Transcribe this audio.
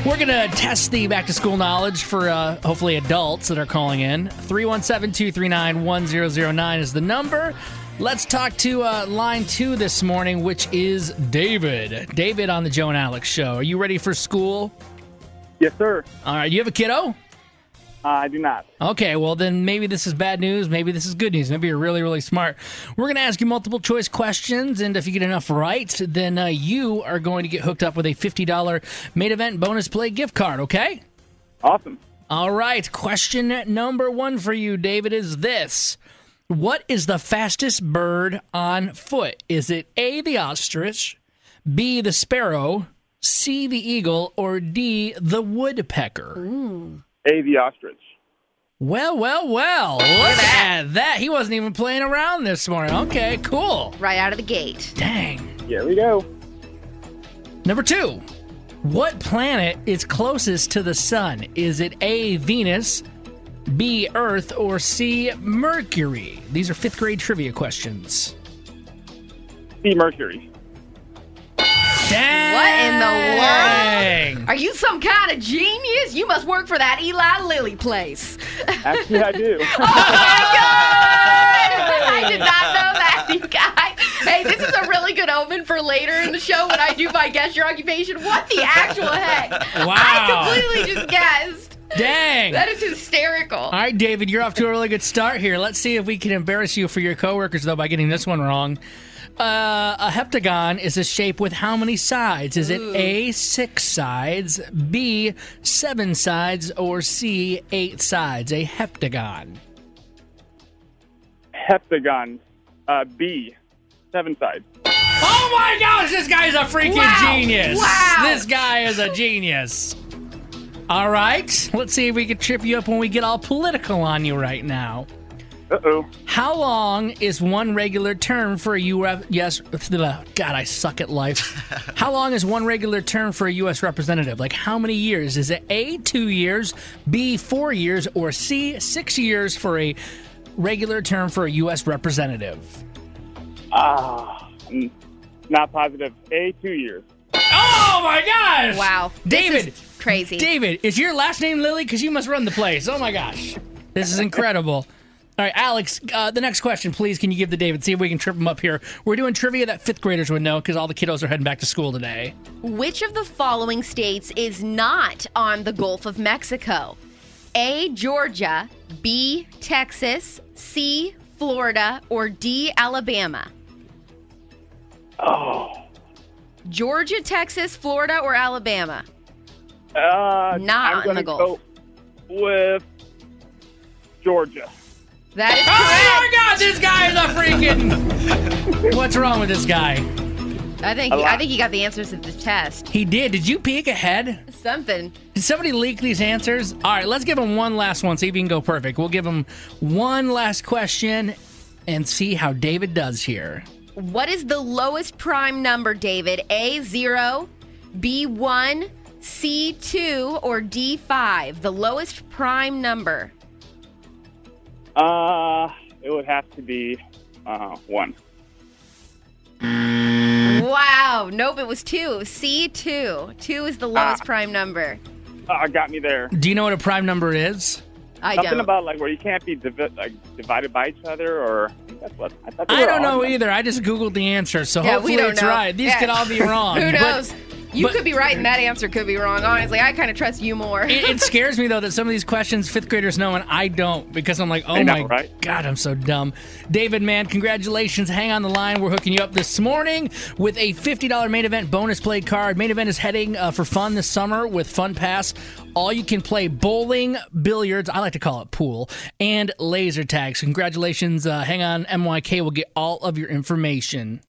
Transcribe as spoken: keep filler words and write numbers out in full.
We're going to test the back-to-school knowledge for, uh, hopefully, adults that are calling in. three one seven, two three nine, one zero zero nine is the number. Let's talk to uh, line two this morning, which is David. David on the Joe and Alex show. Are you ready for school? Yes, sir. All right. You have a kiddo? Uh, I do not. Okay, well, then maybe this is bad news. Maybe this is good news. Maybe you're really, really smart. We're going to ask you multiple choice questions, and if you get enough right, then uh, you are going to get hooked up with a fifty dollars main event bonus play gift card, okay? Awesome. All right, question number one for you, David, is this. What is the fastest bird on foot? Is it A, the ostrich, B, the sparrow, C, the eagle, or D, the woodpecker? Ooh. A, the ostrich. Well, well, well. Look at that. He wasn't even playing around this morning. Okay, cool. Right out of the gate. Dang. Here we go. Number two. What planet is closest to the sun? Is it A, Venus, B, Earth, or C, Mercury? These are fifth grade trivia questions. C, Mercury. Dang. What in the world? Are you some kind of genius? You must work for that Eli Lilly place. Actually, I do. Oh, my God! I did not know that, you guys. Hey, this is a really good omen for later in the show when I do my Guess Your Occupation. What the actual heck? Wow. I completely just guessed. Dang. That is hysterical. All right, David, you're off to a really good start here. Let's see if we can embarrass you for your coworkers, though, by getting this one wrong. Uh, a heptagon is a shape with how many sides? Is it Ooh. A, six sides, B, seven sides, or C, eight sides? A heptagon. Heptagon. Uh, B, seven sides. Oh my gosh, this guy's a freaking Wow. genius. Wow. This guy is a genius. All right, let's see if we can trip you up when we get all political on you right now. Uh-oh. How long is one regular term for a U S Yes, God, I suck at life. How long is one regular term for a U S representative? Like how many years? Is it A, two years, B, four years, or C, six years for a regular term for a U S representative? Ah, I'm not positive. A, two years. Oh my gosh! Wow. David, This is crazy. David, is your last name Lily? Because you must run the place. Oh my gosh. This is incredible. All right, Alex, uh, the next question, please, can you give to David? See if we can trip him up here. We're doing trivia that fifth graders would know because all the kiddos are heading back to school today. Which of the following states is not on the Gulf of Mexico? A, Georgia, B, Texas, C, Florida, or D, Alabama? Oh. Georgia, Texas, Florida, or Alabama? Uh, Not I'm on gonna the Gulf. go with Georgia. That is Oh correct. my God, this guy is a freaking... What's wrong with this guy? I think A he, lot. I think he got the answers to the test. He did. Did you peek ahead? Something. Did somebody leak these answers? All right, let's give him one last one, see if he can go perfect. We'll give him one last question and see how David does here. What is the lowest prime number, David? A, zero, B, one, C, two, or D, five? The lowest prime number. Uh, it would have to be uh, one. Wow. Nope, it was two. It was C, two. Two is the lowest Ah. prime number. Uh, got me there. Do you know what a prime number is? I Something don't. about like where you can't be divi- like divided by each other, or I think that's what I thought. they I were don't all know on. either. I just Googled the answer, so Yeah, we hopefully don't it's know. right. These Yeah. could all be wrong. Who but- knows? You but- could be right and that answer could be wrong. Honestly, I kind of trust you more. It, it scares me, though, that some of these questions fifth graders know and I don't because I'm like, oh I know, my right? God, I'm so dumb. David, man, congratulations. Hang on the line. We're hooking you up this morning with a fifty dollars main event bonus play card. Main event is heading uh, for fun this summer with Fun Pass. All you can play bowling, billiards, I like to call it pool, and laser tags. Congratulations. Uh, hang on, M Y K will get all of your information.